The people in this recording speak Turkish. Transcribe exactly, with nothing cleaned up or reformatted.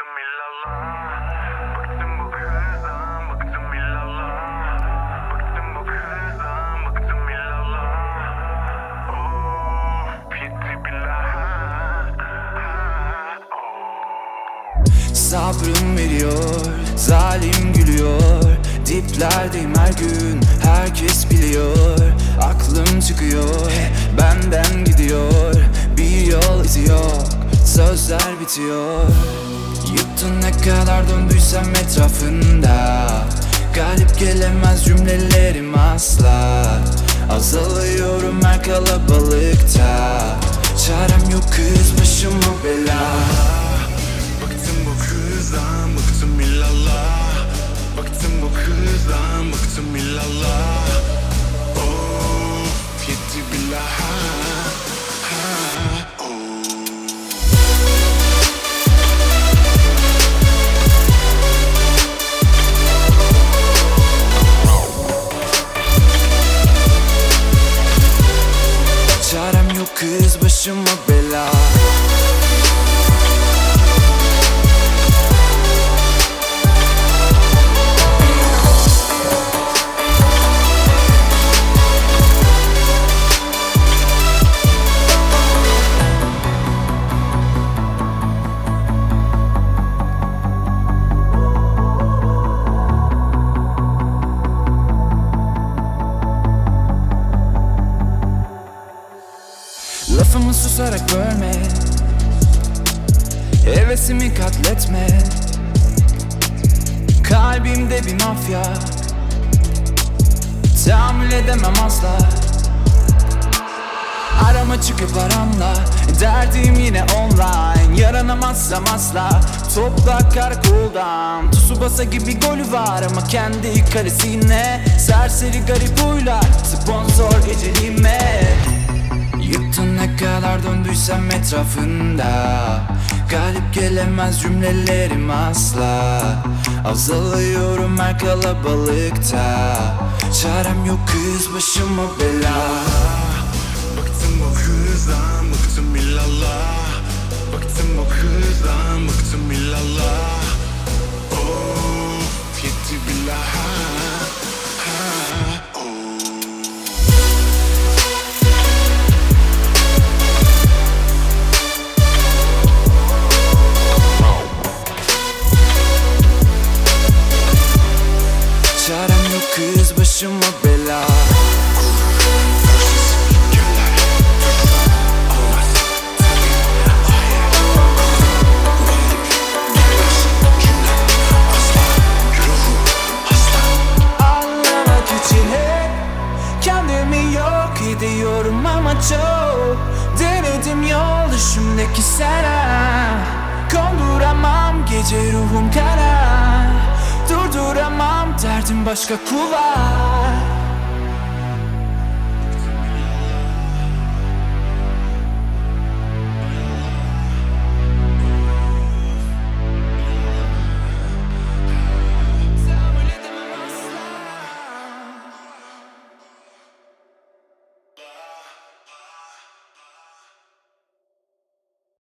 bıktım illallah. Bıktım bu kızdan, bıktım illallah. Bıktım bu kızdan, bıktım illallah. Of, yetti billah. Sabrım veriyor, zalim gülüyor. Diplerdeyim her gün, herkes biliyor. Aklım çıkıyor, benden gidiyor. Bir yol izi yok, sözler bitiyor. Yıktın ne kadar döndüysem etrafında. Galip gelemez cümlelerim asla. Azalıyorum her kalabalıkta. Çarem yok kız, başıma bela. Bıktım bu kızdan, bıktım illallah. Bıktım bu kızdan, bıktım illallah. Of, yetti billah. Çarem yok kız, başıma bela. Lafımı susarak bölme, hevesimi katletme. Kalbimde bir mafya, tahammül edemem asla. Arama çıkıp aramla, derdim yine online. Yaranamazsam asla, topla karakoldan. Tsubasa gibi golü var ama kendi kalesine. Serseri garip huylar, sponsor geceliğime. Yıktın ne kadar döndüysem etrafında. Galip gelemez cümlelerim asla. Azalıyorum her kalabalıkta. Çarem yok kız, başıma bela. Bıktım bu kızdan, bıktım illallah. Bıktım bu kızdan, bıktım illallah. Of, yetti billah. Çarem yok kız, başıma bela. Anlamak için hep kendimi yok ediyorum ama çok denedim yol düşümdeki sana. Konduramam gece ruhum kara. Durduramam derdim başka kulak.